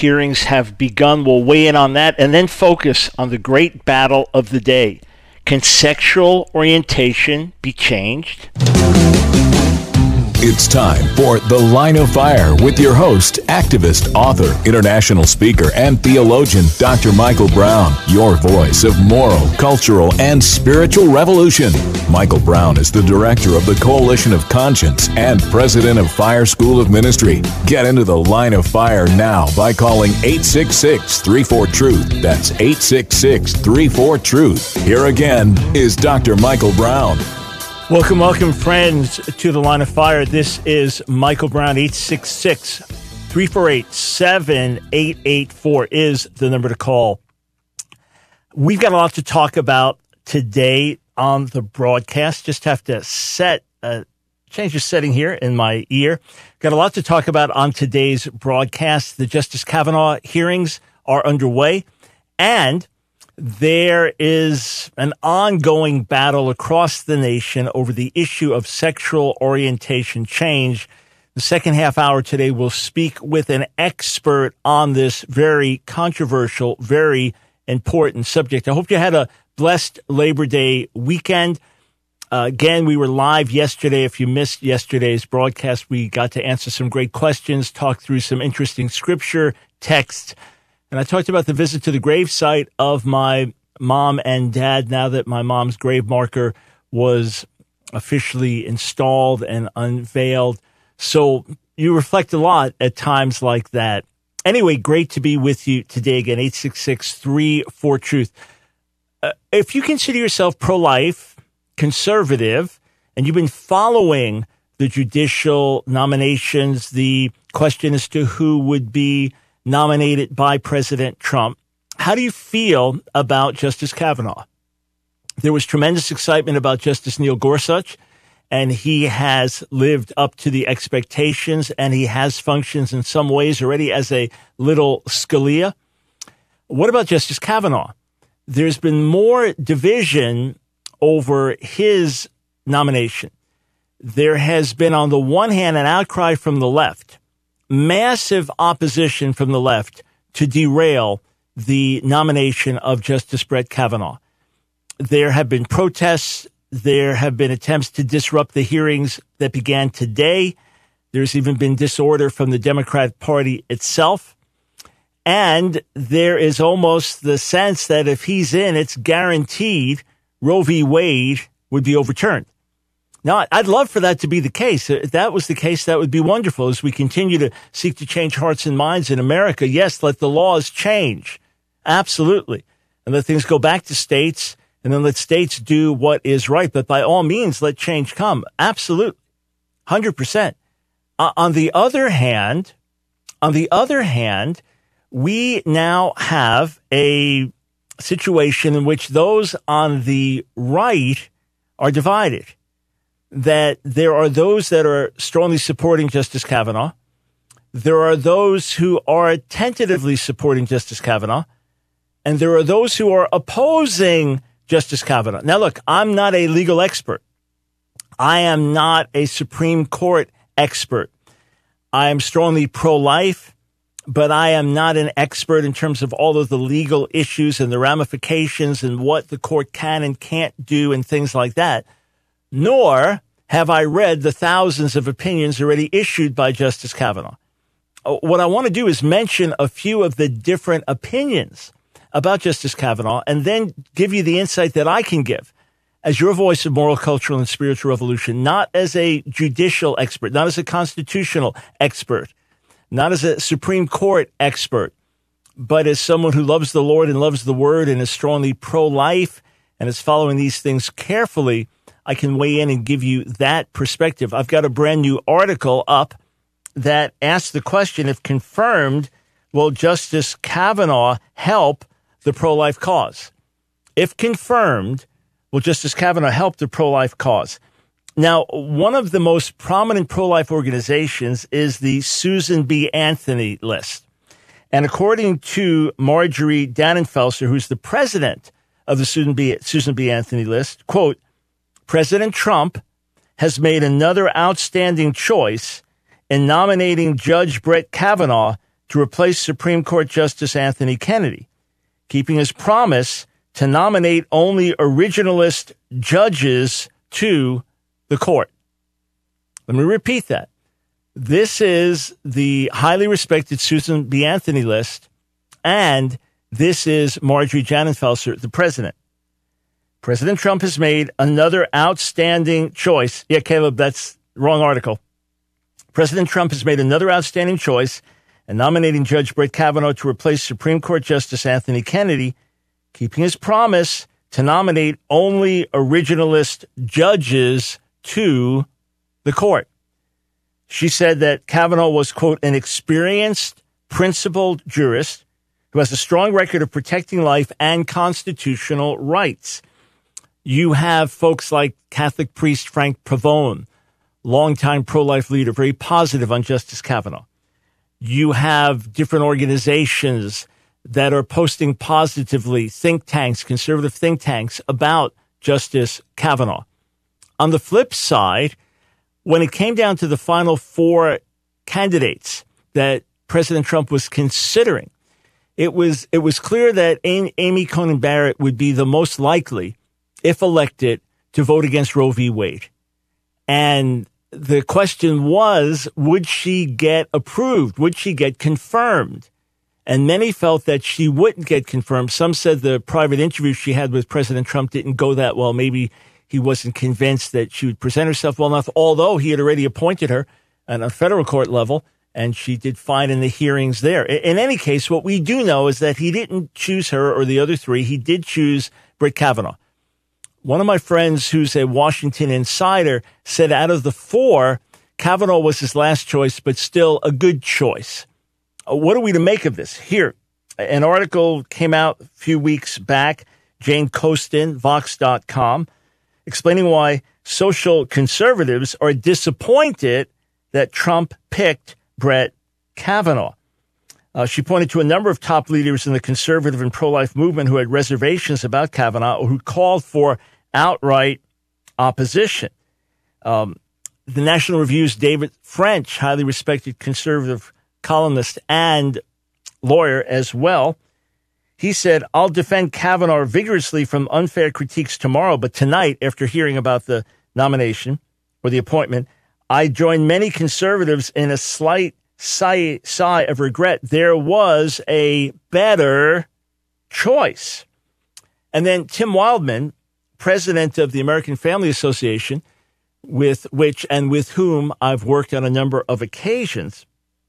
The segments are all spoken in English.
hearings have begun. We'll weigh in on that and then focus on the great battle of the day. Can sexual orientation be changed? It's time for The Line of Fire with your host, activist, author, international speaker, and theologian, Dr. Michael Brown, your voice of moral, cultural, and spiritual revolution. Michael Brown is the director of the Coalition of Conscience and president of Fire School of Ministry. Get into The Line of Fire now by calling 866-34-TRUTH. That's 866-34-TRUTH. Here again is Dr. Michael Brown. Welcome, friends, to The Line of Fire. This is Michael Brown. 866-348-7884 is the number to call. We've got a lot to talk about today on the broadcast. Just have to change the setting here in my ear. Got a lot to talk about on today's broadcast. The Justice Kavanaugh hearings are underway, and there is an ongoing battle across the nation over the issue of sexual orientation change. The second half hour today will speak with an expert on this very controversial, very important subject. I hope you had a blessed Labor Day weekend. Again, we were live yesterday. If you missed yesterday's broadcast, we got to answer some great questions, talk through some interesting scripture texts. And I talked about the visit to the gravesite of my mom and dad now that my mom's grave marker was officially installed and unveiled. So you reflect a lot at times like that. Anyway, great to be with you today again, 866-34-TRUTH. If you consider yourself pro-life, conservative, and you've been following the judicial nominations, the question as to who would be nominated by President Trump, how do you feel about Justice Kavanaugh? There was tremendous excitement about Justice Neil Gorsuch, and he has lived up to the expectations, and he has functions in some ways already as a little Scalia. What about Justice Kavanaugh? There's been more division over his nomination. There has been, on the one hand, an outcry from the left, massive opposition from the left to derail the nomination of Justice Brett Kavanaugh. There have been protests. There have been attempts to disrupt the hearings that began today. There's even been disorder from the Democratic Party itself. And there is almost the sense that if he's in, it's guaranteed Roe v. Wade would be overturned. Now, I'd love for that to be the case. If that was the case, that would be wonderful as we continue to seek to change hearts and minds in America. Yes, let the laws change. Absolutely. And let things go back to states, and then let states do what is right. But by all means, let change come. Absolutely. 100%. On the other hand, we now have a situation in which those on the right are divided. That there are those that are strongly supporting Justice Kavanaugh. There are those who are tentatively supporting Justice Kavanaugh. And there are those who are opposing Justice Kavanaugh. Now, look, I'm not a legal expert. I am not a Supreme Court expert. I am strongly pro-life, but I am not an expert in terms of all of the legal issues and the ramifications and what the court can and can't do and things like that. Nor have I read the thousands of opinions already issued by Justice Kavanaugh. What I want to do is mention a few of the different opinions about Justice Kavanaugh and then give you the insight that I can give as your voice of moral, cultural, and spiritual revolution, not as a judicial expert, not as a constitutional expert, not as a Supreme Court expert, but as someone who loves the Lord and loves the Word and is strongly pro-life and is following these things carefully. I can weigh in and give you that perspective. I've got a brand new article up that asks the question, if confirmed, will Justice Kavanaugh help the pro-life cause? If confirmed, will Justice Kavanaugh help the pro-life cause? Now, one of the most prominent pro-life organizations is the Susan B. Anthony list. And according to Marjorie Dannenfelser, who's the president of the Susan B. Anthony list, quote, President Trump has made another outstanding choice in nominating Judge Brett Kavanaugh to replace Supreme Court Justice Anthony Kennedy, keeping his promise to nominate only originalist judges to the court. Let me repeat that. This is the highly respected Susan B. Anthony list, and this is Marjorie Janenfelser, the president. President Trump has made another outstanding choice. Yeah, Caleb, that's the wrong article. President Trump has made another outstanding choice in nominating Judge Brett Kavanaugh to replace Supreme Court Justice Anthony Kennedy, keeping his promise to nominate only originalist judges to the court. She said that Kavanaugh was, quote, an experienced, principled jurist who has a strong record of protecting life and constitutional rights. You have folks like Catholic priest Frank Pavone, longtime pro-life leader, very positive on Justice Kavanaugh. You have different organizations that are posting positively, think tanks, conservative think tanks, about Justice Kavanaugh. On the flip side, when it came down to the final four candidates that President Trump was considering, it was clear that Amy Coney Barrett would be the most likely, if elected, to vote against Roe v. Wade. And the question was, would she get approved? Would she get confirmed? And many felt that she wouldn't get confirmed. Some said the private interview she had with President Trump didn't go that well. Maybe he wasn't convinced that she would present herself well enough, although he had already appointed her at a federal court level, and she did fine in the hearings there. In any case, what we do know is that he didn't choose her or the other three. He did choose Brett Kavanaugh. One of my friends who's a Washington insider said out of the four, Kavanaugh was his last choice, but still a good choice. What are we to make of this? Here, an article came out a few weeks back, Jane Coaston, Vox.com, explaining why social conservatives are disappointed that Trump picked Brett Kavanaugh. She pointed to a number of top leaders in the conservative and pro-life movement who had reservations about Kavanaugh or who called for outright opposition. The National Review's David French, highly respected conservative columnist and lawyer as well, he said, I'll defend Kavanaugh vigorously from unfair critiques tomorrow, but tonight, after hearing about the nomination or the appointment, I join many conservatives in a slight sigh of regret. There was a better choice. And then Tim Wildman, president of the American Family Association, with which and with whom I've worked on a number of occasions,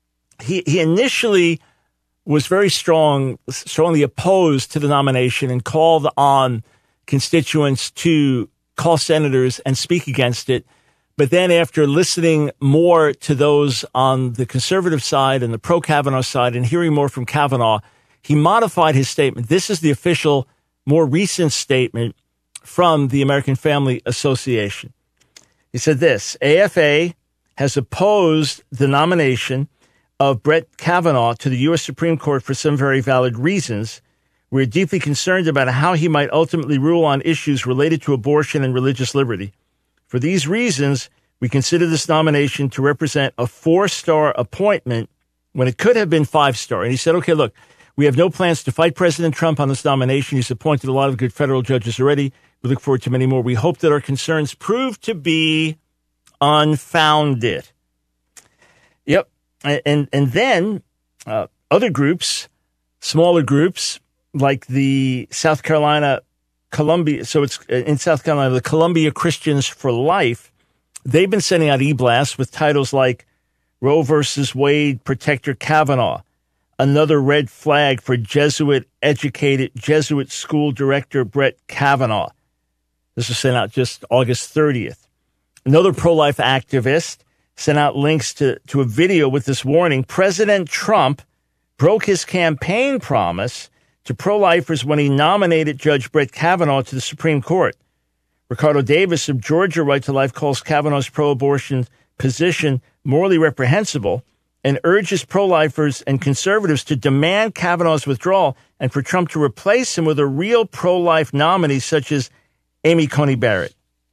he initially was very strongly opposed to the nomination and called on constituents to call senators and speak against it. But then after listening more to those on the conservative side and the pro-Kavanaugh side and hearing more from Kavanaugh, he modified his statement. This is the official, more recent statement from the American Family Association. He said this, AFA has opposed the nomination of Brett Kavanaugh to the U.S. Supreme Court for some very valid reasons. We're deeply concerned about how he might ultimately rule on issues related to abortion and religious liberty. For these reasons, we consider this nomination to represent a 4-star appointment when it could have been 5-star. And he said, okay, look, we have no plans to fight President Trump on this nomination. He's appointed a lot of good federal judges already. We look forward to many more. We hope that our concerns prove to be unfounded. Yep. And then other groups, smaller groups, like the South Carolina Columbia, so it's in South Carolina, the Columbia Christians for Life, they've been sending out e-blasts with titles like Roe versus Wade, Protector Kavanaugh, another red flag for Jesuit-educated Jesuit school director Brett Kavanaugh. This was sent out just August 30th. Another pro-life activist sent out links to a video with this warning. President Trump broke his campaign promise to pro-lifers when he nominated Judge Brett Kavanaugh to the Supreme Court. Ricardo Davis of Georgia Right to Life calls Kavanaugh's pro-abortion position morally reprehensible and urges pro-lifers and conservatives to demand Kavanaugh's withdrawal and for Trump to replace him with a real pro-life nominee such as Amy Coney Barrett.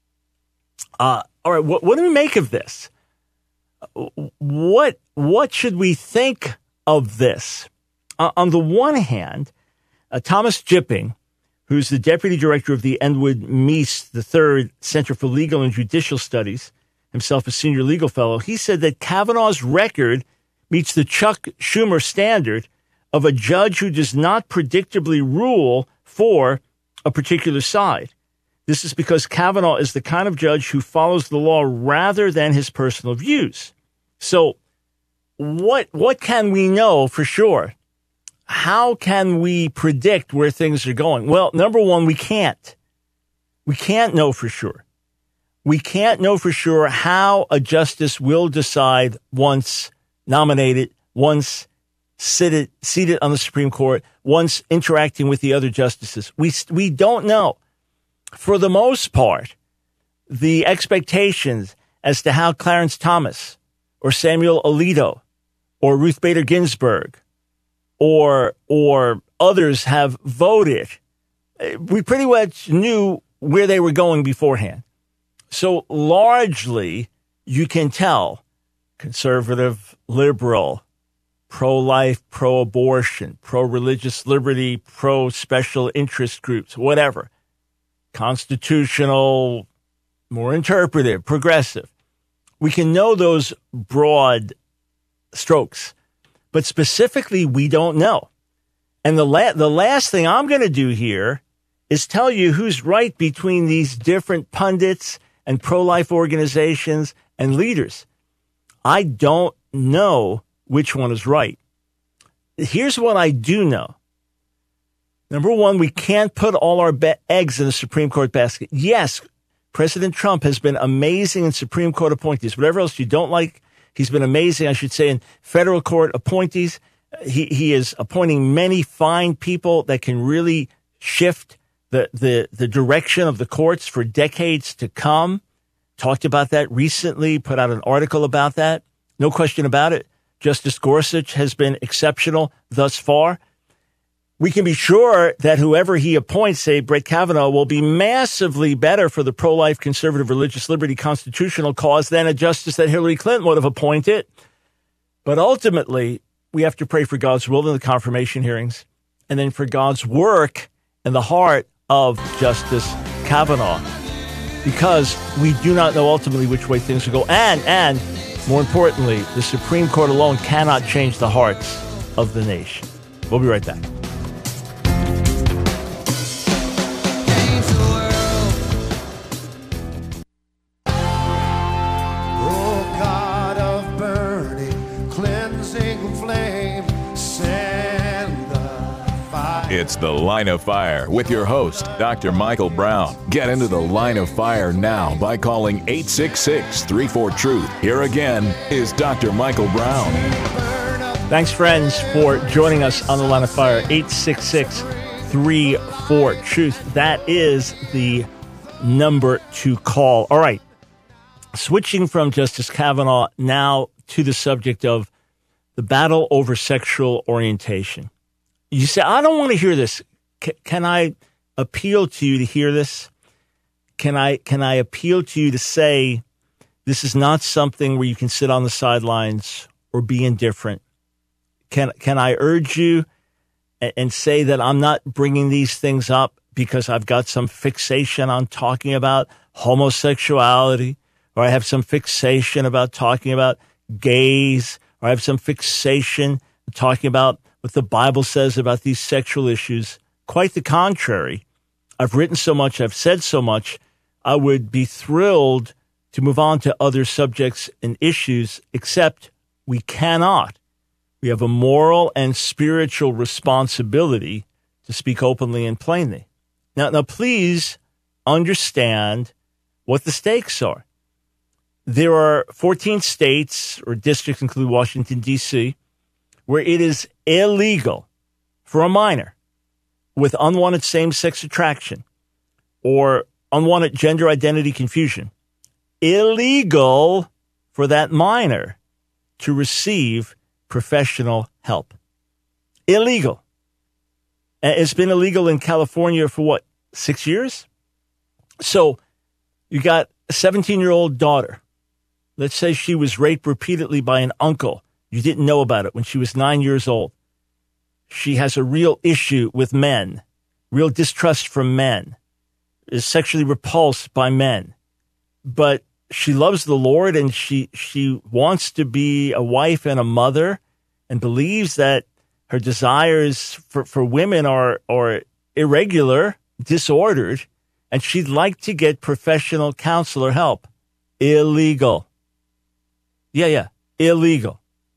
All right, what do we make of this? What should we think of this. On the one hand, Thomas Jipping, who's the deputy director of the Edward Meese III Center for Legal and Judicial Studies, himself a senior legal fellow, he said that Kavanaugh's record meets the Chuck Schumer standard of a judge who does not predictably rule for a particular side. This is because Kavanaugh is the kind of judge who follows the law rather than his personal views. So what can we know for sure? How can we predict where things are going? Well, number one, we can't. We can't know for sure. We can't know for sure how a justice will decide once nominated, once seated on the Supreme Court, once interacting with the other justices. We don't know. For the most part, the expectations as to how Clarence Thomas or Samuel Alito or Ruth Bader Ginsburg or others have voted, we pretty much knew where they were going beforehand. So largely, you can tell conservative, liberal, pro-life, pro-abortion, pro-religious liberty, pro-special interest groups, whatever, constitutional, more interpretive, progressive. We can know those broad strokes, but specifically, we don't know. And the last thing I'm going to do here is tell you who's right between these different pundits and pro-life organizations and leaders. I don't know which one is right. Here's what I do know. Number one, we can't put all our eggs in the Supreme Court basket. Yes, President Trump has been amazing in Supreme Court appointees. Whatever else you don't like, he's been amazing, I should say, in federal court appointees. He is appointing many fine people that can really shift the direction of the courts for decades to come. Talked about that recently, put out an article about that. No question about it. Justice Gorsuch has been exceptional thus far. We can be sure that whoever he appoints, say Brett Kavanaugh, will be massively better for the pro-life, conservative, religious liberty, constitutional cause than a justice that Hillary Clinton would have appointed. But ultimately, we have to pray for God's will in the confirmation hearings and then for God's work in the heart of Justice Kavanaugh, because we do not know ultimately which way things will go. And more importantly, the Supreme Court alone cannot change the hearts of the nation. We'll be right back. It's The Line of Fire with your host, Dr. Michael Brown. Get into the Line of Fire now by calling 866-34-TRUTH. Here again is Dr. Michael Brown. Thanks, friends, for joining us on the Line of Fire. 866-34-TRUTH. That is the number to call. All right. Switching from Justice Kavanaugh now to the subject of the battle over sexual orientation. You say, I don't want to hear this. Can I appeal to you to hear this? Can I appeal to you to say this is not something where you can sit on the sidelines or be indifferent? Can I urge you and say that I'm not bringing these things up because I've got some fixation on talking about homosexuality, or I have some fixation about talking about gays, or I have some fixation talking about what the Bible says about these sexual issues. Quite the contrary. I've written so much, I've said so much, I would be thrilled to move on to other subjects and issues, except we cannot. We have a moral and spiritual responsibility to speak openly and plainly. Now, please understand what the stakes are. There are 14 states or districts, including Washington, D.C., where it is illegal for a minor with unwanted same-sex attraction or unwanted gender identity confusion, illegal for that minor to receive professional help. Illegal. It's been illegal in California for 6 years? So you got a 17-year-old daughter. Let's say she was raped repeatedly by an uncle You didn't know about it when she was 9 years old. She has a real issue with men, real distrust from men, is sexually repulsed by men. But she loves the Lord, and she wants to be a wife and a mother, and believes that her desires for women are irregular, disordered, and she'd like to get professional counselor help. Illegal. Yeah, illegal.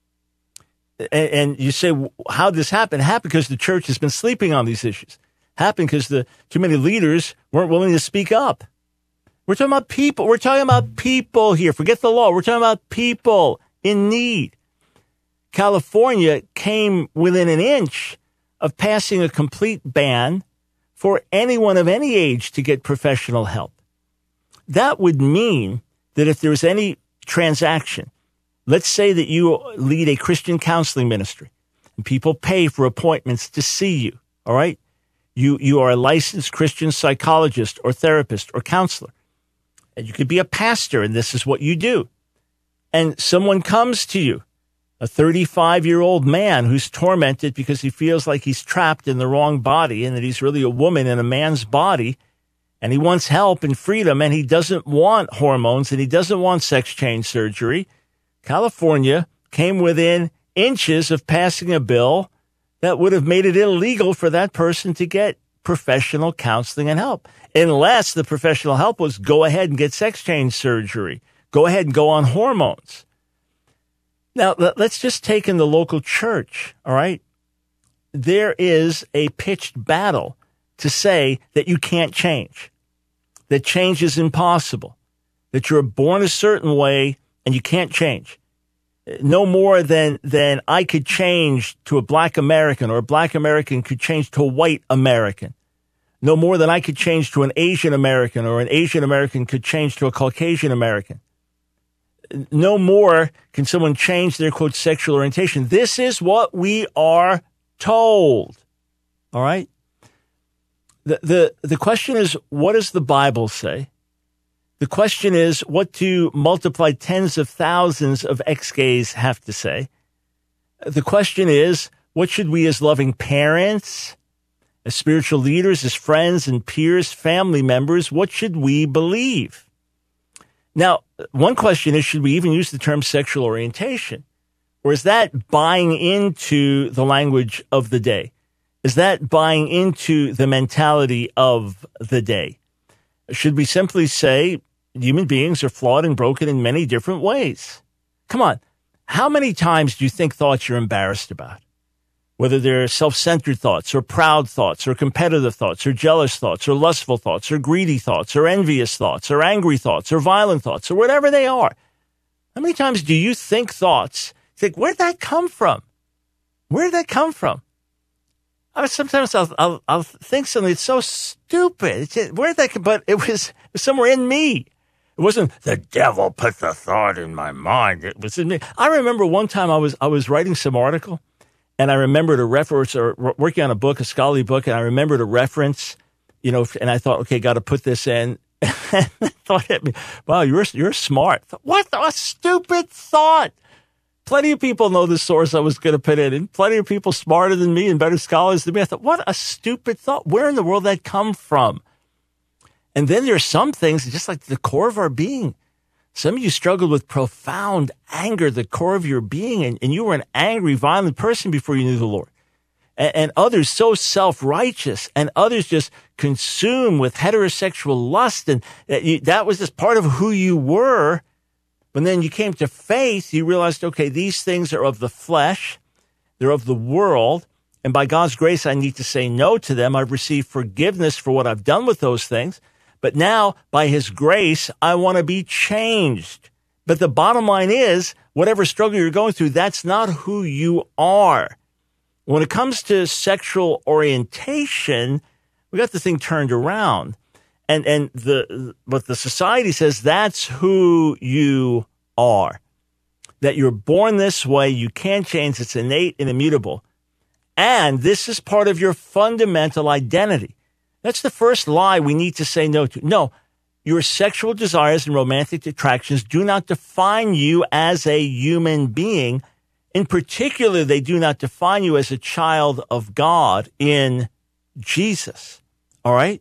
And you say, how did this happen? It happened because the church has been sleeping on these issues. It happened because too many leaders weren't willing to speak up. We're talking about people. We're talking about people here. Forget the law. We're talking about people in need. California came within an inch of passing a complete ban for anyone of any age to get professional help. That would mean that if there's any transaction, let's say that you lead a Christian counseling ministry and people pay for appointments to see you, all right? You are a licensed Christian psychologist or therapist or counselor. And you could be a pastor, and this is what you do. And someone comes to you, a 35-year-old man who's tormented because he feels like he's trapped in the wrong body and that he's really a woman in a man's body, and he wants help and freedom, and he doesn't want hormones, and he doesn't want sex change surgery. California came within inches of passing a bill that would have made it illegal for that person to get professional counseling and help, unless the professional help was go ahead and get sex change surgery, go ahead and go on hormones. Now, let's just take in the local church, all right? There is a pitched battle to say that you can't change, that change is impossible, that you're born a certain way and you can't change. No more than I could change to a black American, or a black American could change to a white American. No more than I could change to an Asian American, or an Asian American could change to a Caucasian American. No more can someone change their, quote, sexual orientation. This is what we are told. All right? The question is, what does the Bible say? The question is, what do multiplied tens of thousands of ex-gays have to say? The question is, what should we as loving parents, as spiritual leaders, as friends and peers, family members, what should we believe? Now, one question is, should we even use the term sexual orientation? Or is that buying into the language of the day? Is that buying into the mentality of the day? Should we simply say human beings are flawed and broken in many different ways? Come on. How many times do you think thoughts you're embarrassed about? Whether they're self-centered thoughts or proud thoughts or competitive thoughts or jealous thoughts or lustful thoughts or greedy thoughts or envious thoughts or angry thoughts or violent thoughts or whatever they are. How many times do you think thoughts? Think, where'd that come from? Where did that come from? Sometimes I'll think something. It's so stupid. Where'd that come? But it was somewhere in me. It wasn't the devil put the thought in my mind. It was in me. I remember one time I was writing some article, and I remembered a reference, or working on a book, a scholarly book, and I remembered a reference, and I thought, okay, got to put this in. And the thought hit me, wow, you're smart. What a stupid thought. Plenty of people know the source I was going to put in, and plenty of people smarter than me and better scholars than me. I thought, what a stupid thought. Where in the world did that come from? And then there's some things, just like the core of our being. Some of you struggled with profound anger, the core of your being, and you were an angry, violent person before you knew the Lord. And others so self-righteous, and others just consumed with heterosexual lust, and that was just part of who you were. When then you came to faith, you realized, okay, these things are of the flesh, they're of the world, and by God's grace, I need to say no to them. I've received forgiveness for what I've done with those things. But now, by His grace, I want to be changed. But the bottom line is, whatever struggle you're going through, that's not who you are. When it comes to sexual orientation, we got the thing turned around. And what the society says, that's who you are. That you're born this way, you can't change, it's innate and immutable. And this is part of your fundamental identity. That's the first lie we need to say no to. No, your sexual desires and romantic attractions do not define you as a human being. In particular, they do not define you as a child of God in Jesus. All right?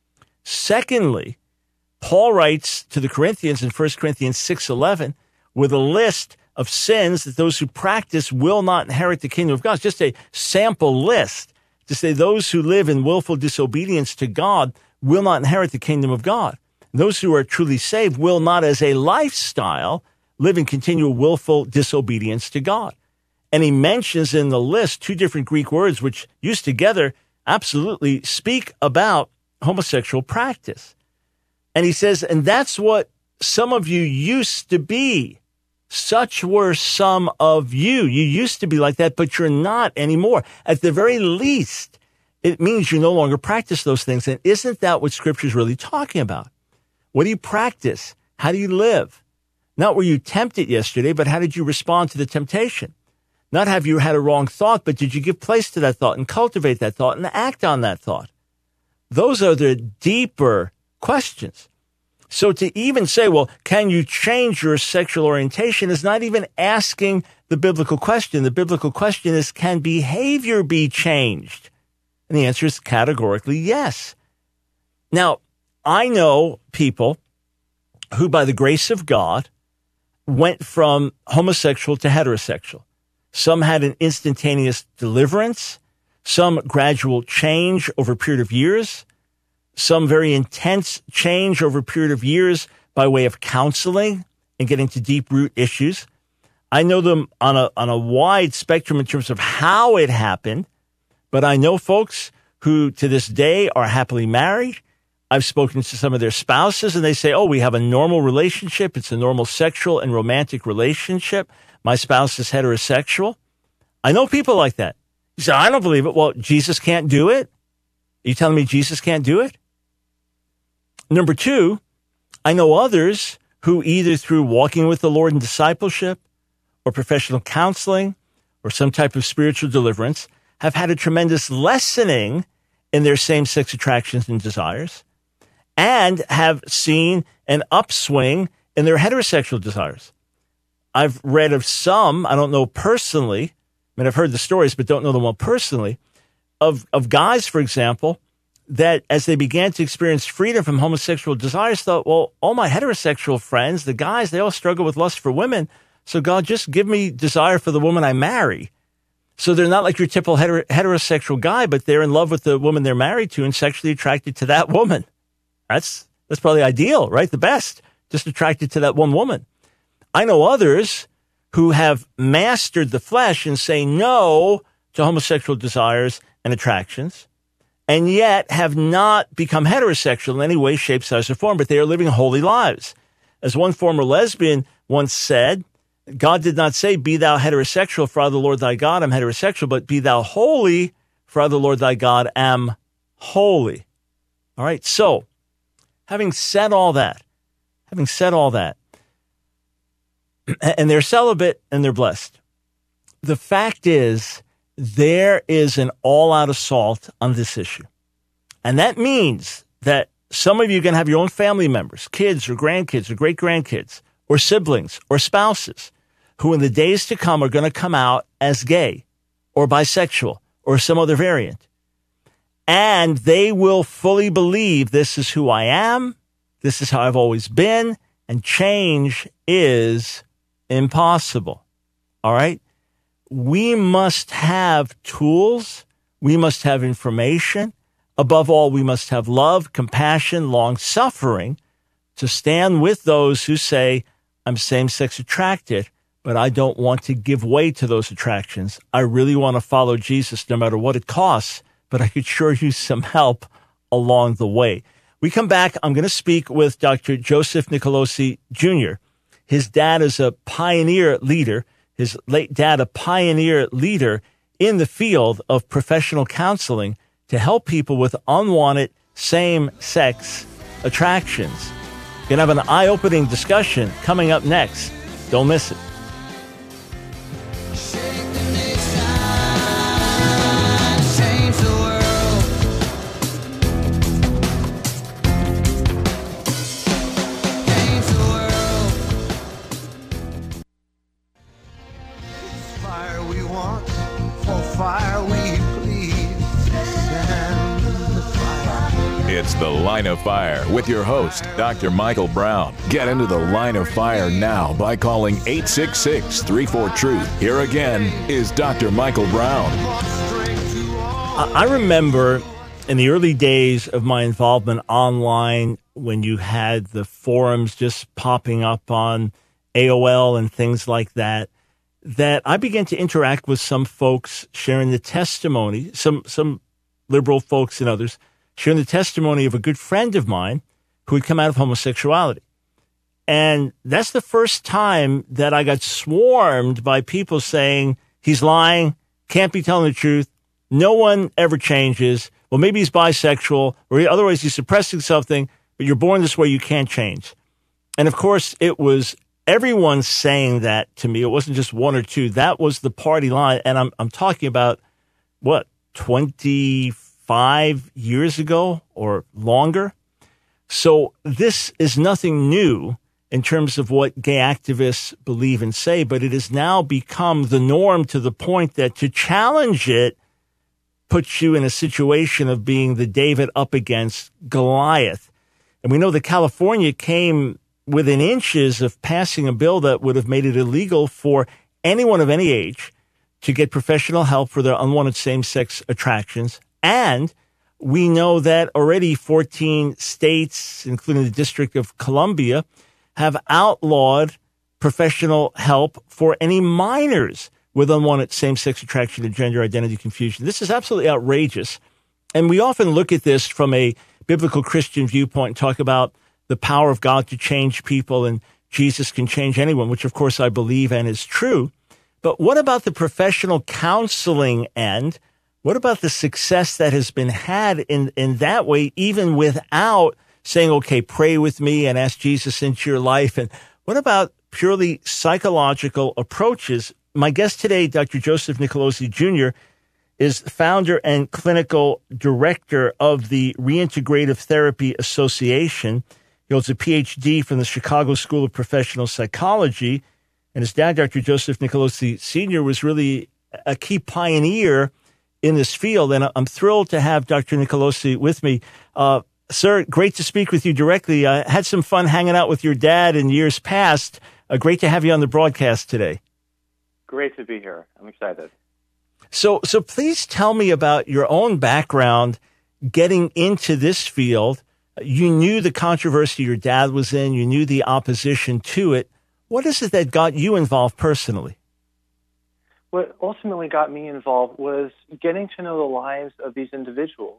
Secondly, Paul writes to the Corinthians in 1 Corinthians 6:11 with a list of sins that those who practice will not inherit the kingdom of God. It's just a sample list to say those who live in willful disobedience to God will not inherit the kingdom of God. Those who are truly saved will not, as a lifestyle, live in continual willful disobedience to God. And he mentions in the list two different Greek words which used together absolutely speak about homosexual practice. And he says, and that's what some of you used to be. Such were some of you. You used to be like that, but you're not anymore. At the very least, it means you no longer practice those things. And isn't that what Scripture is really talking about? What do you practice? How do you live? Not were you tempted yesterday, but how did you respond to the temptation? Not have you had a wrong thought, but did you give place to that thought and cultivate that thought and act on that thought? Those are the deeper questions. So to even say, well, can you change your sexual orientation is not even asking the biblical question. The biblical question is, can behavior be changed? And the answer is categorically yes. Now, I know people who, by the grace of God, went from homosexual to heterosexual. Some had an instantaneous deliverance, some gradual change over a period of years, some very intense change over a period of years by way of counseling and getting to deep root issues. I know them on a wide spectrum in terms of how it happened, but I know folks who to this day are happily married. I've spoken to some of their spouses and they say, oh, we have a normal relationship. It's a normal sexual and romantic relationship. My spouse is heterosexual. I know people like that. You say, I don't believe it. Well, Jesus can't do it? Are you telling me Jesus can't do it? Number two, I know others who either through walking with the Lord in discipleship or professional counseling or some type of spiritual deliverance have had a tremendous lessening in their same-sex attractions and desires and have seen an upswing in their heterosexual desires. I've read of some, I don't know personally, I mean, I've heard the stories, but don't know them well personally, of guys, for example, that as they began to experience freedom from homosexual desires, thought, well, all my heterosexual friends, the guys, they all struggle with lust for women. So God, just give me desire for the woman I marry. So they're not like your typical heterosexual guy, but they're in love with the woman they're married to and sexually attracted to that woman. That's probably ideal, right? The best, just attracted to that one woman. I know others who have mastered the flesh and say no to homosexual desires and attractions, and yet have not become heterosexual in any way, shape, size, or form, but they are living holy lives. As one former lesbian once said, God did not say, be thou heterosexual, for I, the Lord thy God, am heterosexual, but be thou holy, for I, the Lord thy God, am holy. All right, so having said all that, and they're celibate and they're blessed, the fact is, there is an all-out assault on this issue. And that means that some of you are going to have your own family members, kids or grandkids or great-grandkids or siblings or spouses who in the days to come are going to come out as gay or bisexual or some other variant. And they will fully believe this is who I am, this is how I've always been, and change is impossible. All right? We must have tools. We must have information. Above all, we must have love, compassion, long-suffering to stand with those who say, I'm same-sex attracted, but I don't want to give way to those attractions. I really want to follow Jesus no matter what it costs, but I could sure use some help along the way. We come back. I'm going to speak with Dr. Joseph Nicolosi Jr. His dad is a pioneer leader. His late dad, a pioneer leader in the field of professional counseling to help people with unwanted same-sex attractions. We're going to have an eye-opening discussion coming up next. Don't miss it. It's The Line of Fire with your host, Dr. Michael Brown. Get into the Line of Fire now by calling 866-34-TRUTH. Here again is Dr. Michael Brown. I remember in the early days of my involvement online when you had the forums just popping up on AOL and things like that, that I began to interact with some folks sharing the testimony, some liberal folks and others, sharing the testimony of a good friend of mine who had come out of homosexuality. And that's the first time that I got swarmed by people saying, he's lying, can't be telling the truth, no one ever changes, well, maybe he's bisexual, or otherwise he's suppressing something, but you're born this way, you can't change. And of course, it was everyone saying that to me. It wasn't just one or two. That was the party line. And I'm talking about, 25 years ago or longer. So this is nothing new in terms of what gay activists believe and say, but it has now become the norm to the point that to challenge it puts you in a situation of being the David up against Goliath. And we know that California came within inches of passing a bill that would have made it illegal for anyone of any age to get professional help for their unwanted same-sex attractions. And we know that already 14 states, including the District of Columbia, have outlawed professional help for any minors with unwanted same-sex attraction and gender identity confusion. This is absolutely outrageous. And we often look at this from a biblical Christian viewpoint and talk about the power of God to change people and Jesus can change anyone, which of course I believe and is true. But what about the professional counseling end? What about the success that has been had in that way, even without saying, okay, pray with me and ask Jesus into your life? And what about purely psychological approaches? My guest today, Dr. Joseph Nicolosi Jr., is founder and clinical director of the Reintegrative Therapy Association. He holds a PhD from the Chicago School of Professional Psychology. And his dad, Dr. Joseph Nicolosi Sr., was really a key pioneer in this field. And I'm thrilled to have Dr. Nicolosi with me. Sir, great to speak with you directly. I had some fun hanging out with your dad in years past. Great to have you on the broadcast today. Great to be here. I'm excited. So please tell me about your own background getting into this field. You knew the controversy your dad was in. You knew the opposition to it. What is it that got you involved personally? What ultimately got me involved was getting to know the lives of these individuals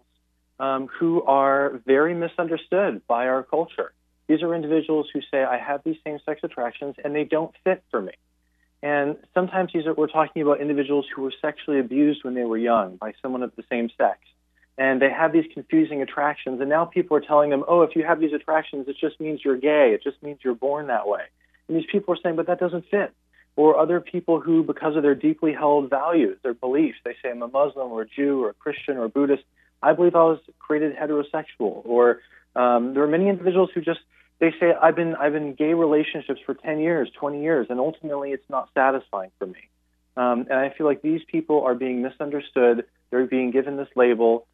who are very misunderstood by our culture. These are individuals who say, I have these same-sex attractions and they don't fit for me. And sometimes we're talking about individuals who were sexually abused when they were young by someone of the same sex. And they have these confusing attractions. And now people are telling them, oh, if you have these attractions, it just means you're gay. It just means you're born that way. And these people are saying, but that doesn't fit. Or other people who, because of their deeply held values, their beliefs, they say, I'm a Muslim or a Jew or a Christian or a Buddhist. I believe I was created heterosexual. Or there are many individuals who they say, I've been in gay relationships for 10 years, 20 years, and ultimately it's not satisfying for me. And I feel like these people are being misunderstood. They're being given this label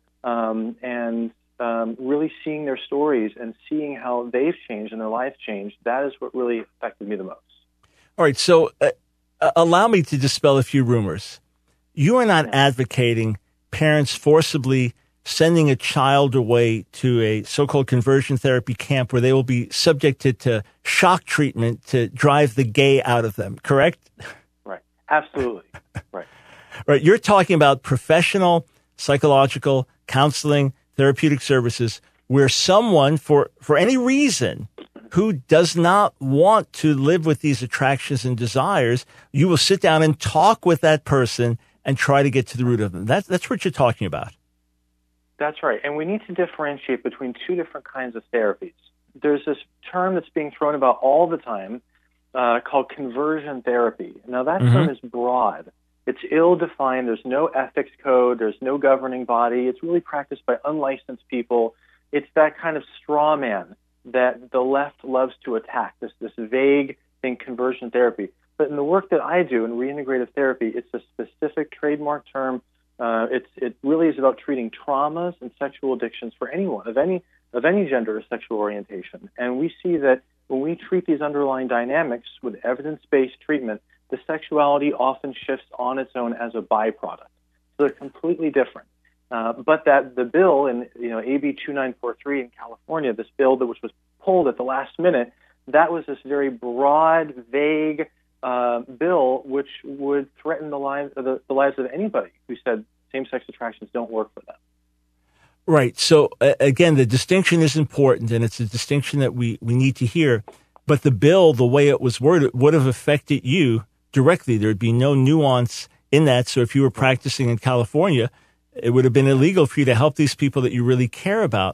and really seeing their stories and seeing how they've changed and their life changed. That is what really affected me the most. All right. So allow me to dispel a few rumors. You are not advocating parents forcibly sending a child away to a so-called conversion therapy camp where they will be subjected to shock treatment to drive the gay out of them, correct? Right. Absolutely. Right. Right. You're talking about professional, psychological, counseling, therapeutic services where someone, for any reason, who does not want to live with these attractions and desires, you will sit down and talk with that person and try to get to the root of them. That's what you're talking about. That's right. And we need to differentiate between two different kinds of therapies. There's this term that's being thrown about all the time called conversion therapy. Now, that term is broad. It's ill-defined. There's no ethics code. There's no governing body. It's really practiced by unlicensed people. It's that kind of straw man that the left loves to attack, this vague thing, conversion therapy. But in the work that I do in reintegrative therapy, it's a specific trademark term It really is about treating traumas and sexual addictions for anyone of any gender or sexual orientation. And we see that when we treat these underlying dynamics with evidence-based treatment, the sexuality often shifts on its own as a byproduct. So they're completely different. But that the bill in AB 2943 in California, this bill which was pulled at the last minute, that was this very broad, vague bill which would threaten the lives of anybody who said same-sex attractions don't work for them. Right. So, again, the distinction is important, and it's a distinction that we need to hear. But the bill, the way it was worded, would have affected you directly. There'd be no nuance in that. So if you were practicing in California, it would have been illegal for you to help these people that you really care about.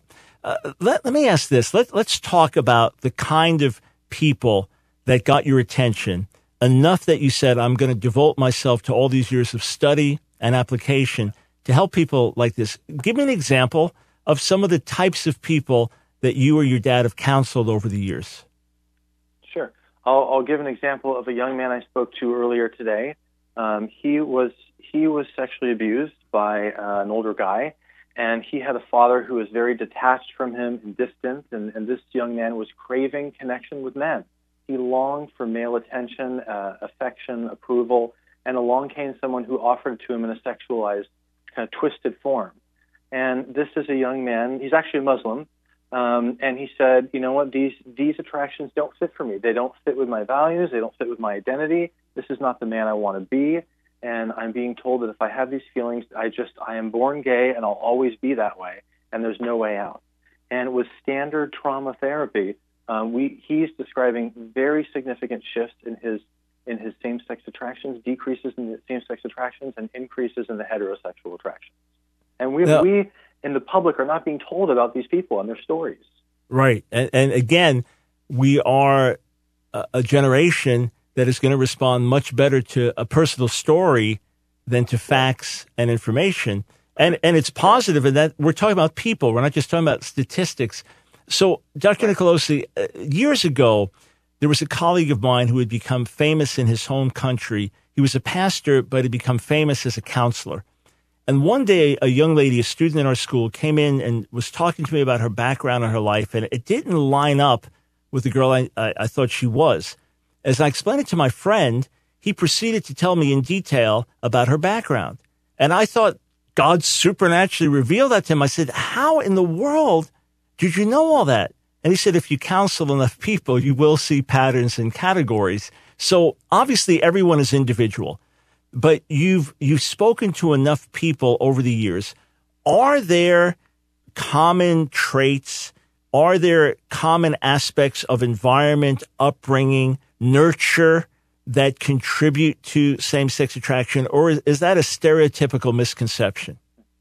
Let me ask this. Let's talk about the kind of people that got your attention enough that you said, I'm going to devote myself to all these years of study and application to help people like this. Give me an example of some of the types of people that you or your dad have counseled over the years. Sure. I'll give an example of a young man I spoke to earlier today. He was sexually abused by an older guy, and he had a father who was very detached from him and distant, and this young man was craving connection with men. He longed for male attention, affection, approval, and along came someone who offered to him in a sexualized, kind of twisted form. And this is a young man, he's actually a Muslim, and he said, you know what, these attractions don't fit for me. They don't fit with my values. They don't fit with my identity. This is not the man I want to be. And I'm being told that if I have these feelings, I am born gay and I'll always be that way, and there's no way out. And with standard trauma therapy, he's describing very significant shifts in his same-sex attractions, decreases in the same-sex attractions, and increases in the heterosexual attractions. And we in the public are not being told about these people and their stories. Right. And again, we are a generation that is going to respond much better to a personal story than to facts and information. And it's positive in that we're talking about people. We're not just talking about statistics. So, Dr. Nicolosi, years ago, there was a colleague of mine who had become famous in his home country. He was a pastor, but had become famous as a counselor. And one day, a young lady, a student in our school, came in and was talking to me about her background and her life, and it didn't line up with the girl I thought she was. As I explained it to my friend, he proceeded to tell me in detail about her background. And I thought God supernaturally revealed that to him. I said, how in the world did you know all that? And he said, if you counsel enough people, you will see patterns and categories. So obviously everyone is individual, but you've spoken to enough people over the years. Are there common traits? Are there common aspects of environment, upbringing, nurture that contribute to same-sex attraction, or is that a stereotypical misconception?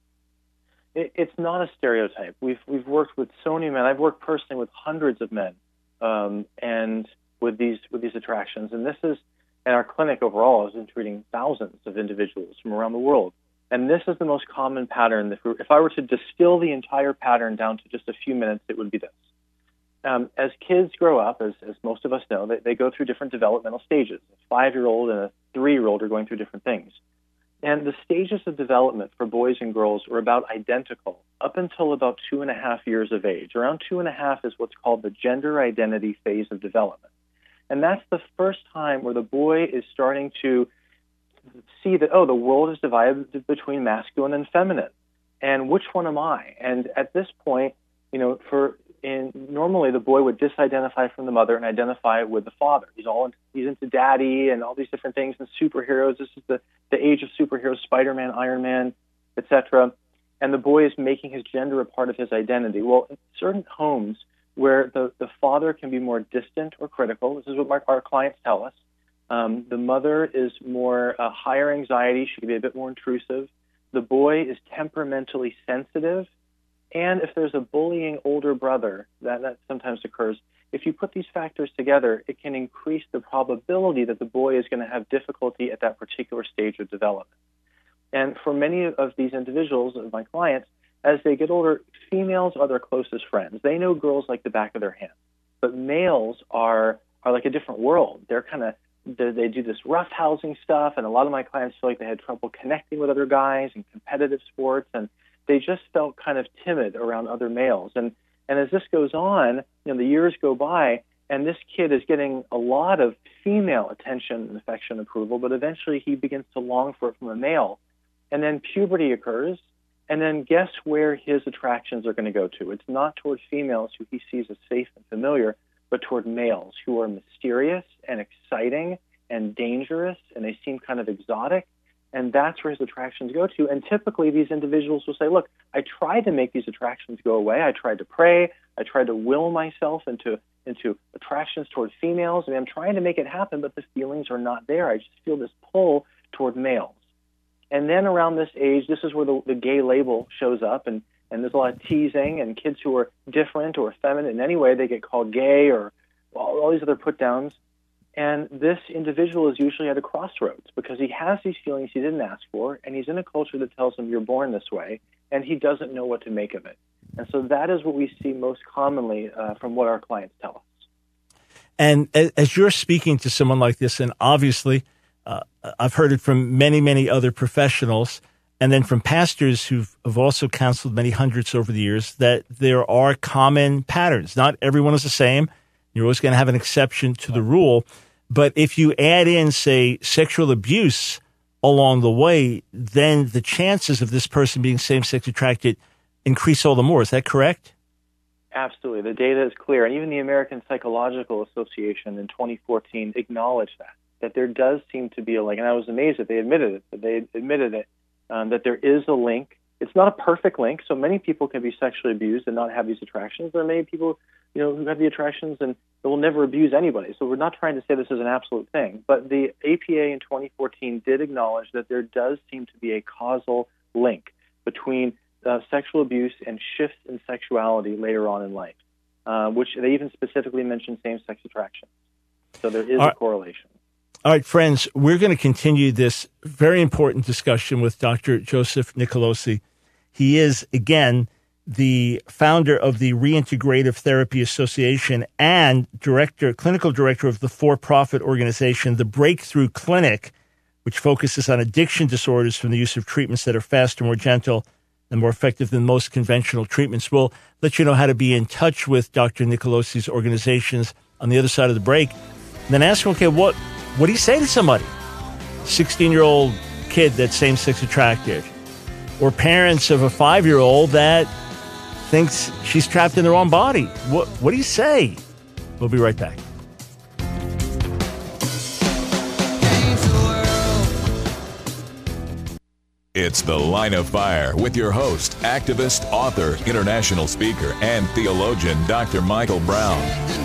It's not a stereotype. We've worked with so many men. I've worked personally with hundreds of men, and with these attractions. And this is, in our clinic overall, has been treating thousands of individuals from around the world. And this is the most common pattern. If I were to distill the entire pattern down to just a few minutes, it would be this. As kids grow up, as most of us know, they go through different developmental stages. A 5-year-old and a 3-year-old are going through different things. And the stages of development for boys and girls are about identical up until about 2.5 years of age. Around 2.5 is what's called the gender identity phase of development. And that's the first time where the boy is starting to see that, the world is divided between masculine and feminine. And which one am I? And at this point, normally the boy would disidentify from the mother and identify with the father. He's into daddy and all these different things and superheroes. This is the age of superheroes, Spider-Man, Iron Man, etc. And the boy is making his gender a part of his identity. Well, in certain homes where the father can be more distant or critical, this is what our clients tell us. The mother is more higher anxiety. She can be a bit more intrusive. The boy is temperamentally sensitive. And if there's a bullying older brother, that sometimes occurs, if you put these factors together, it can increase the probability that the boy is going to have difficulty at that particular stage of development. And for many of these individuals, of my clients, as they get older, females are their closest friends. They know girls like the back of their hand. But males are like a different world. They're kind of they do this roughhousing stuff, and a lot of my clients feel like they had trouble connecting with other guys in competitive sports, and they just felt kind of timid around other males. And as this goes on, the years go by, and this kid is getting a lot of female attention and affection and approval, but eventually he begins to long for it from a male. And then puberty occurs, and then guess where his attractions are going to go to? It's not toward females who he sees as safe and familiar, but toward males who are mysterious and exciting and dangerous, and they seem kind of exotic. And that's where his attractions go to. And typically these individuals will say, look, I tried to make these attractions go away. I tried to pray. I tried to will myself into attractions toward females. I mean, I'm trying to make it happen, but the feelings are not there. I just feel this pull toward males. And then around this age, this is where the gay label shows up, and there's a lot of teasing, and kids who are different or feminine in any way, they get called gay or all these other put-downs. And this individual is usually at a crossroads because he has these feelings he didn't ask for, and he's in a culture that tells him you're born this way, and he doesn't know what to make of it. And so that is what we see most commonly from what our clients tell us. And as you're speaking to someone like this, and obviously I've heard it from many, many other professionals, and then from pastors who've also counseled many hundreds over the years, that there are common patterns. Not everyone is the same. You're always going to have an exception to the rule. But if you add in, say, sexual abuse along the way, then the chances of this person being same-sex attracted increase all the more. Is that correct? Absolutely. The data is clear. And even the American Psychological Association in 2014 acknowledged that there does seem to be a link. And I was amazed that they admitted it, that there is a link. It's not a perfect link. So many people can be sexually abused and not have these attractions. There are many people who have the attractions and they will never abuse anybody. So we're not trying to say this is an absolute thing. But the APA in 2014 did acknowledge that there does seem to be a causal link between sexual abuse and shifts in sexuality later on in life, which they even specifically mentioned same-sex attraction. So there is a correlation. All right, friends, we're going to continue this very important discussion with Dr. Joseph Nicolosi. He is, again, the founder of the Reintegrative Therapy Association and clinical director of the for-profit organization, the Breakthrough Clinic, which focuses on addiction disorders from the use of treatments that are faster, more gentle, and more effective than most conventional treatments. We'll let you know how to be in touch with Dr. Nicolosi's organizations on the other side of the break. And then ask him, okay, what do you say to somebody? 16-year-old kid that's same-sex attracted, or parents of a 5-year-old that thinks she's trapped in the wrong body. What do you say? We'll be right back. It's The Line of Fire with your host, activist, author, international speaker, and theologian, Dr. Michael Brown.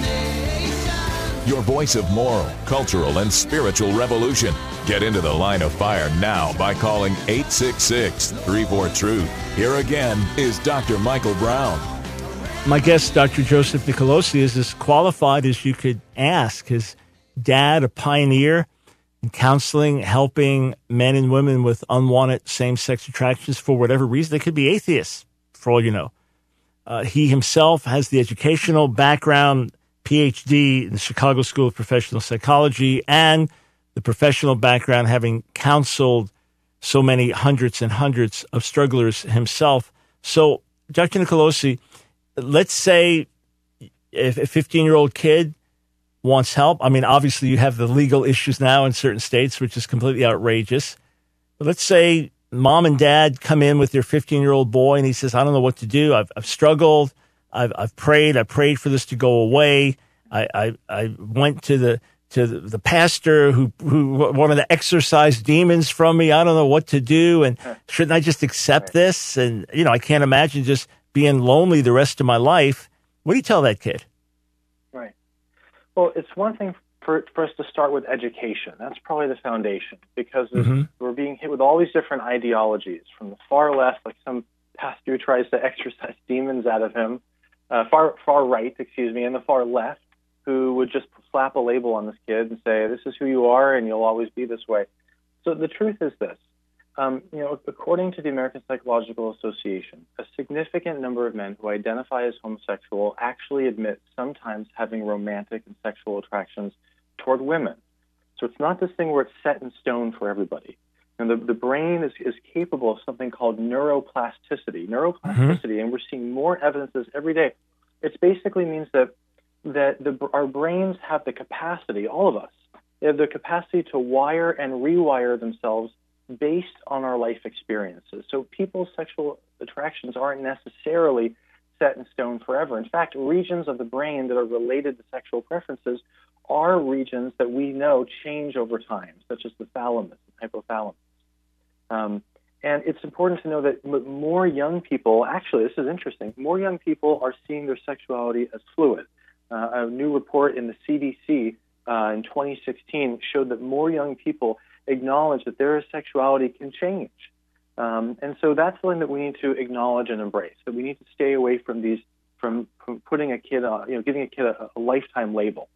Your voice of moral, cultural, and spiritual revolution. Get into The Line of Fire now by calling 866-34-TRUTH. Here again is Dr. Michael Brown. My guest, Dr. Joseph Nicolosi, is as qualified as you could ask. His dad, a pioneer in counseling, helping men and women with unwanted same-sex attractions for whatever reason. They could be atheists, for all you know. He himself has the educational background, PhD in the Chicago School of Professional Psychology, and the professional background, having counseled so many hundreds and hundreds of strugglers himself. So, Dr. Nicolosi, let's say if a 15-year-old kid wants help. I mean, obviously you have the legal issues now in certain states, which is completely outrageous. But let's say mom and dad come in with their 15-year-old boy, and he says, I don't know what to do. I've struggled. I've prayed. I prayed for this to go away. I went to the pastor who wanted to exorcise demons from me. I don't know what to do. And shouldn't I just accept this? And, I can't imagine just being lonely the rest of my life. What do you tell that kid? Right. Well, it's one thing for us to start with education. That's probably the foundation, because we're being hit with all these different ideologies from the far left, like some pastor who tries to exorcise demons out of him, far right, and the far left, who would just slap a label on this kid and say, this is who you are and you'll always be this way. So the truth is this. According to the American Psychological Association, a significant number of men who identify as homosexual actually admit sometimes having romantic and sexual attractions toward women. So it's not this thing where it's set in stone for everybody. And the brain is capable of something called neuroplasticity. And we're seeing more evidences every day. It basically means that our brains have the capacity, all of us, they have the capacity to wire and rewire themselves based on our life experiences. So people's sexual attractions aren't necessarily set in stone forever. In fact, regions of the brain that are related to sexual preferences are regions that we know change over time, such as the thalamus and hypothalamus. And it's important to know that more young people, actually, this is interesting, more young people are seeing their sexuality as fluid. A new report in the CDC in 2016 showed that more young people acknowledge that their sexuality can change. And so that's something that we need to acknowledge and embrace, that we need to stay away from putting a kid, giving a kid a lifetime label.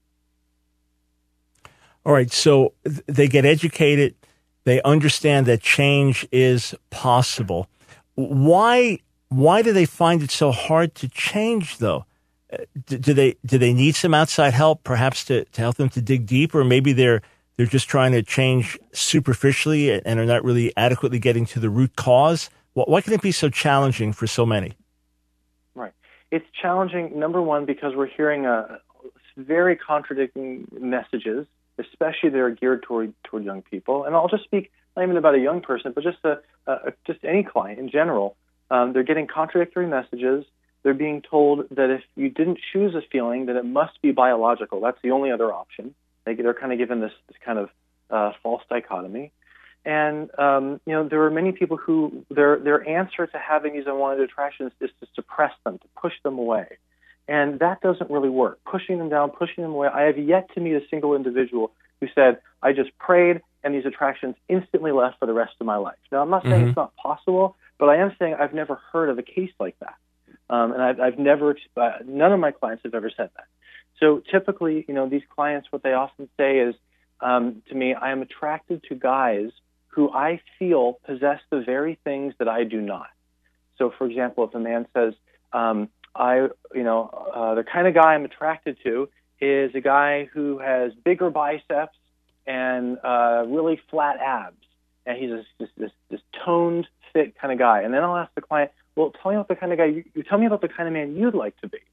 All right, so they get educated. They understand that change is possible. Why do they find it so hard to change, though? Do they need some outside help, perhaps to help them to dig deeper? Or maybe they're just trying to change superficially and are not really adequately getting to the root cause? Why can it be so challenging for so many? Right. It's challenging, number one, because we're hearing very contradicting messages, especially that are geared toward young people. And I'll just speak not even about a young person, but just any client in general. They're getting contradictory messages. They're being told that if you didn't choose a feeling, that it must be biological. That's the only other option. They're kind of given this kind of false dichotomy. And, there are many people who their answer to having these unwanted attractions is to suppress them, to push them away. And that doesn't really work. Pushing them down, pushing them away. I have yet to meet a single individual who said, I just prayed and these attractions instantly left for the rest of my life. Now, I'm not saying it's not possible, but I am saying I've never heard of a case like that. And I've never, none of my clients have ever said that. So typically, these clients, what they often say is to me, I am attracted to guys who I feel possess the very things that I do not. So, for example, if a man says, the kind of guy I'm attracted to is a guy who has bigger biceps and really flat abs, and he's this toned, fit kind of guy. And then I'll ask the client, well, tell me about the kind of guy you tell me about the kind of man you'd like to be.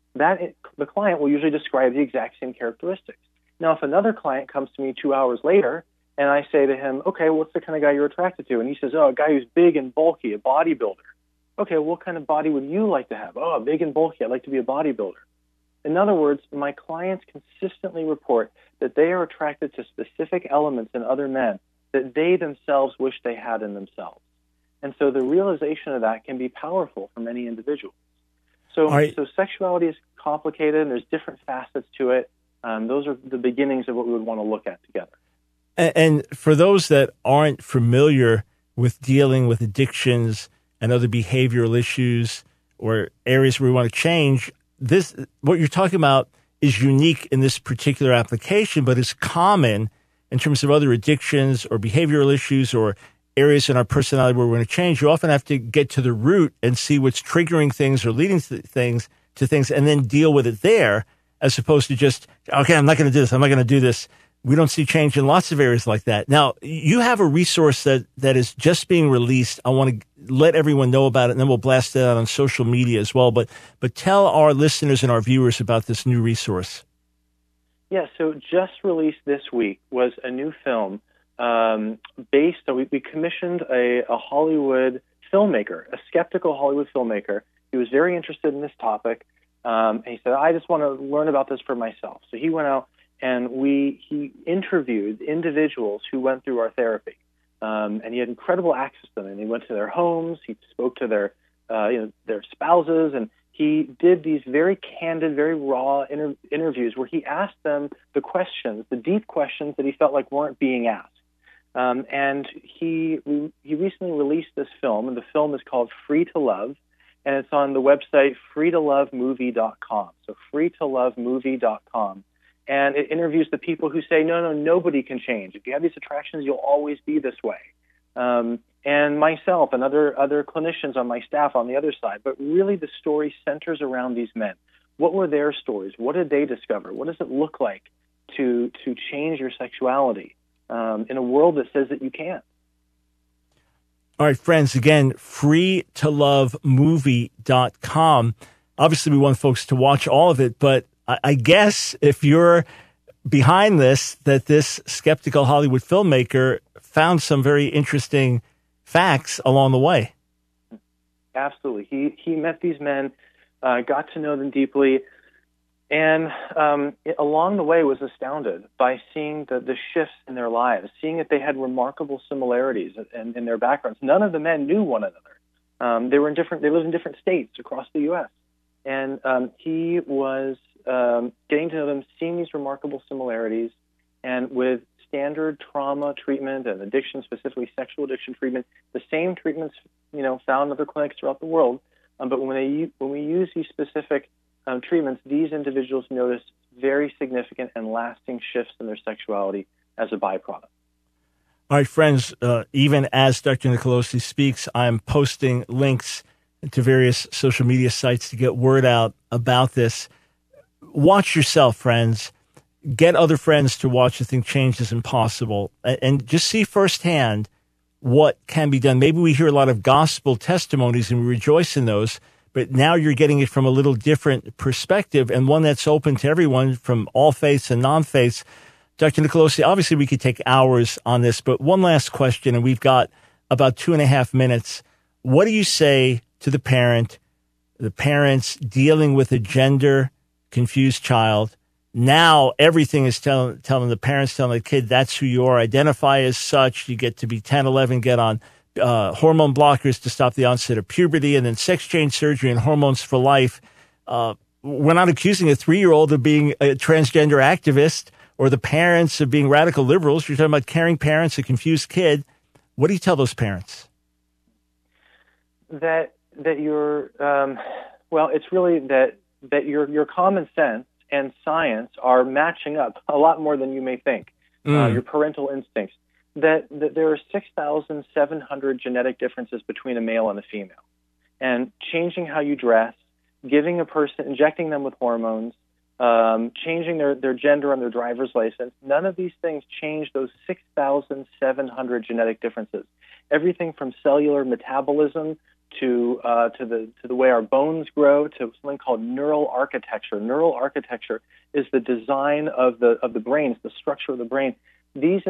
The client will usually describe the exact same characteristics. Now, if another client comes to me 2 hours later and I say to him, okay, what's the kind of guy you're attracted to? And he says, a guy who's big and bulky, a bodybuilder. Okay, what kind of body would you like to have? Oh, big and bulky. I'd like to be a bodybuilder. In other words, my clients consistently report that they are attracted to specific elements in other men that they themselves wish they had in themselves. And so the realization of that can be powerful for many individuals. So sexuality is complicated, and there's different facets to it. Those are the beginnings of what we would want to look at together. And for those that aren't familiar with dealing with addictions and other behavioral issues or areas where we want to change, what you're talking about is unique in this particular application, but is common in terms of other addictions or behavioral issues or areas in our personality where we're going to change. You often have to get to the root and see what's triggering things or leading to things, and then deal with it there, as opposed to just, okay, I'm not going to do this. I'm not going to do this. We don't see change in lots of areas like that. Now, you have a resource that is just being released. I want to let everyone know about it, and then we'll blast it out on social media as well. But tell our listeners and our viewers about this new resource. Yeah, so just released this week was a new film based on, we commissioned a Hollywood filmmaker, a skeptical Hollywood filmmaker. He was very interested in this topic, and he said, I just want to learn about this for myself. So he went out and he interviewed individuals who went through our therapy, and he had incredible access to them. And he went to their homes, he spoke to their spouses, and he did these very candid, very raw interviews where he asked them the questions, the deep questions that he felt like weren't being asked. And he recently released this film, and the film is called Free to Love, and it's on the website freetolovemovie.com. So freetolovemovie.com. And it interviews the people who say, no, nobody can change. If you have these attractions, you'll always be this way. And myself and other clinicians on my staff on the other side. But really the story centers around these men. What were their stories? What did they discover? What does it look like to change your sexuality in a world that says that you can't. All right, friends, again, freetolovemovie.com. Obviously, we want folks to watch all of it, but I guess if you're behind this, that this skeptical Hollywood filmmaker found some very interesting facts along the way. Absolutely. He met these men, got to know them deeply, and along the way was astounded by seeing the shifts in their lives, seeing that they had remarkable similarities in their backgrounds. None of the men knew one another. They lived in different states across the U.S. And he was getting to know them, seeing these remarkable similarities, and with standard trauma treatment and addiction, specifically sexual addiction treatment, the same treatments found in other clinics throughout the world. But when we use these specific treatments, these individuals notice very significant and lasting shifts in their sexuality as a byproduct. All right, friends, even as Dr. Nicolosi speaks, I'm posting links to various social media sites to get word out about this. Watch yourself, friends. Get other friends to watch. I think change is impossible. And just see firsthand what can be done. Maybe we hear a lot of gospel testimonies and we rejoice in those, but now you're getting it from a little different perspective and one that's open to everyone from all faiths and non-faiths. Dr. Nicolosi, obviously we could take hours on this, but one last question, and we've got about 2.5 minutes. What do you say to the parents dealing with a gender-confused child? Now everything is telling the parents, telling the kid, that's who you are, identify as such. You get to be 10, 11, get on hormone blockers to stop the onset of puberty, and then sex change surgery and hormones for life. We're not accusing a 3-year-old of being a transgender activist or the parents of being radical liberals. You're talking about caring parents, a confused kid. What do you tell those parents? That you're, it's really that your common sense and science are matching up a lot more than you may think. Your parental instincts. That there are 6,700 genetic differences between a male and a female. And changing how you dress, injecting them with hormones, changing their gender on their driver's license, none of these things change those 6,700 genetic differences. Everything from cellular metabolism to the way our bones grow, to something called neural architecture. Neural architecture is the design of the brain, it's the structure of the brain. These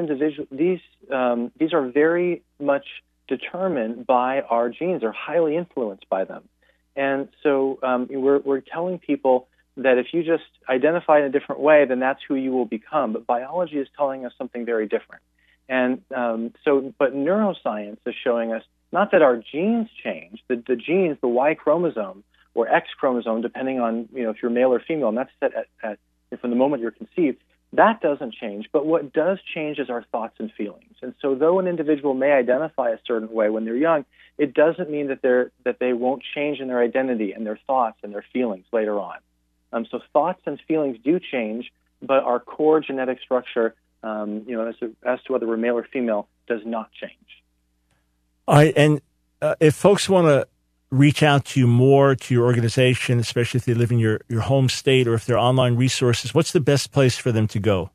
are very much determined by our genes, are highly influenced by them. And so we're telling people that if you just identify in a different way, then that's who you will become. But biology is telling us something very different. And but neuroscience is showing us not that our genes change, the genes, the Y chromosome or X chromosome, depending on if you're male or female, and that's set at from the moment you're conceived, that doesn't change. But what does change is our thoughts and feelings. And so though an individual may identify a certain way when they're young, it doesn't mean that they won't change in their identity and their thoughts and their feelings later on. So thoughts and feelings do change, but our core genetic structure, as to whether we're male or female, does not change. All right, and if folks want to reach out to you more, to your organization, especially if they live in your home state or if they're online resources, what's the best place for them to go?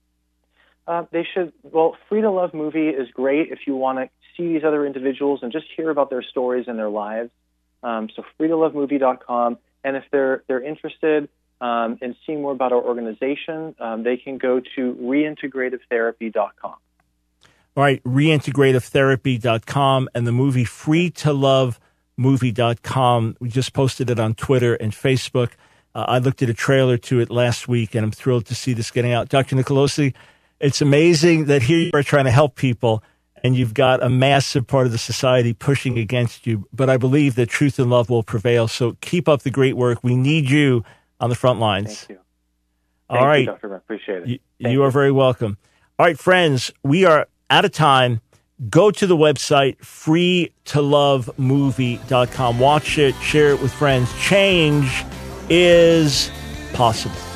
They should. Well, Free to Love Movie is great if you want to see these other individuals and just hear about their stories and their lives. So freetolovemovie.com. And if they're interested in seeing more about our organization, they can go to reintegrativetherapy.com. All right, reintegrativetherapy.com, and the movie freetolovemovie.com. We just posted it on Twitter and Facebook. I looked at a trailer to it last week, and I'm thrilled to see this getting out. Dr. Nicolosi, it's amazing that here you are trying to help people, and you've got a massive part of the society pushing against you. But I believe that truth and love will prevail. So keep up the great work. We need you on the front lines. Thank you. All right. Thank you, Dr. I appreciate it. You are very welcome. All right, friends, we are out of time. Go to the website, freetolovemovie.com. Watch it, share it with friends. Change is possible.